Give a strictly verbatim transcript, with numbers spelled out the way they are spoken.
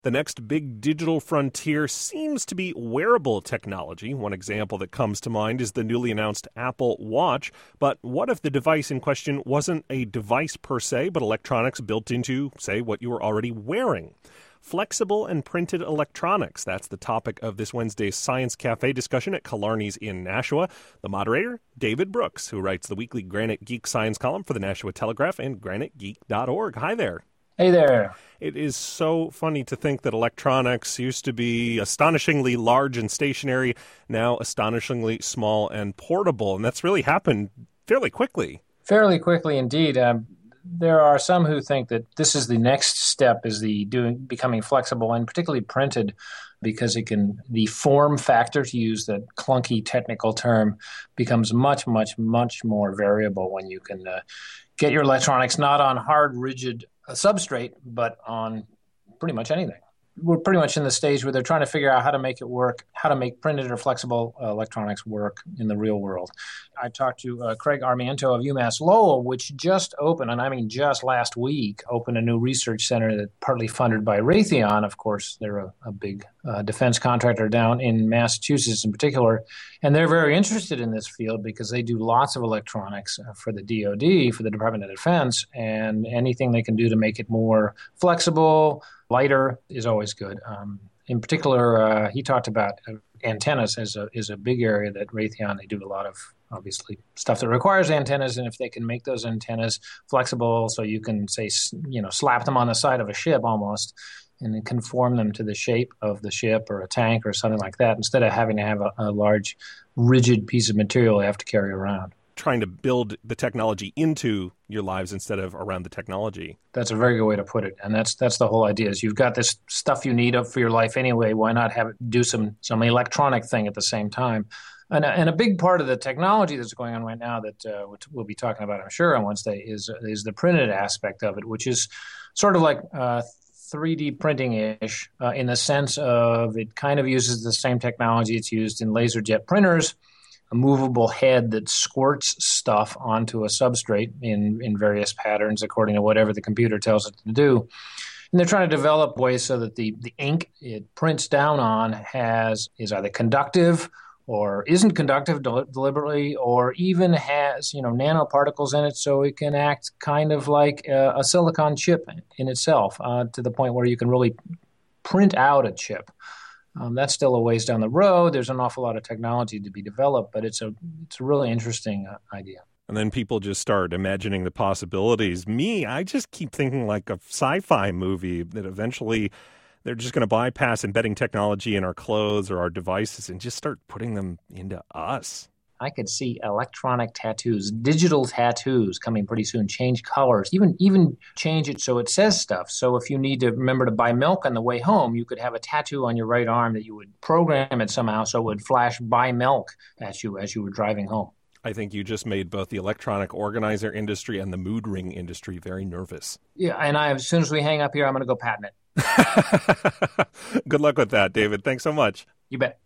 The next big digital frontier seems to be wearable technology. One example that comes to mind is the newly announced Apple Watch. But what if the device in question wasn't a device per se, but electronics built into, say, what you were already wearing? Flexible and printed electronics. That's the topic of this Wednesday's Science Cafe discussion at Killarney's in Nashua. The moderator, David Brooks, who writes the weekly Granite Geek Science column for the Nashua Telegraph and granite geek dot org. Hi there. Hey there. It is so funny to think that electronics used to be astonishingly large and stationary, now astonishingly small and portable. And that's really happened fairly quickly. Fairly quickly indeed. Um, there are some who think that this is the next step, is the doing becoming flexible and particularly printed, because it can, the form factor, to use that clunky technical term, becomes much, much, much more variable when you can uh, get your electronics not on hard, rigid a substrate, but on pretty much anything. We're pretty much in the stage where they're trying to figure out how to make it work, how to make printed or flexible uh, electronics work in the real world. I talked to uh, Craig Armiento of UMass Lowell, which just opened, and I mean just last week, opened a new research center that's partly funded by Raytheon. Of course, they're a, a big uh, defense contractor down in Massachusetts in particular, and they're very interested in this field because they do lots of electronics uh, for the D O D, for the Department of Defense, and anything they can do to make it more flexible, lighter is always good. Um, in particular, uh, he talked about uh, antennas as a is a big area that Raytheon, they do a lot of, obviously, stuff that requires antennas, and if they can make those antennas flexible so you can, say, you know, slap them on the side of a ship almost and conform them to the shape of the ship or a tank or something like that, instead of having to have a, a large, rigid piece of material you have to carry around. Trying to build the technology into your lives instead of around the technology. That's a very good way to put it. And that's that's the whole idea, is you've got this stuff you need for your life anyway. Why not have it do some some electronic thing at the same time? And, and a big part of the technology that's going on right now that uh, we'll be talking about, I'm sure, on Wednesday is, is the printed aspect of it, which is sort of like uh, three D printing-ish uh, in the sense of it kind of uses the same technology it's used in laser jet printers, a movable head that squirts stuff onto a substrate in, in various patterns according to whatever the computer tells it to do. And they're trying to develop ways so that the, the ink it prints down on has is either conductive or isn't conductive del- deliberately, or even has, you know, nanoparticles in it, so it can act kind of like a, a silicon chip in itself, uh, to the point where you can really print out a chip. Um, that's still a ways down the road. There's an awful lot of technology to be developed, but it's a it's a really interesting uh, idea. And then people just start imagining the possibilities. Me, I just keep thinking like a sci-fi movie that eventually they're just going to bypass embedding technology in our clothes or our devices and just start putting them into us. I could see electronic tattoos, digital tattoos coming pretty soon, change colors, even even change it so it says stuff. So if you need to remember to buy milk on the way home, you could have a tattoo on your right arm that you would program it somehow so it would flash buy milk at you as you were driving home. I think you just made both the electronic organizer industry and the mood ring industry very nervous. Yeah, and I, as soon as we hang up here, I'm going to go patent it. Good luck with that, David. Thanks so much. You bet.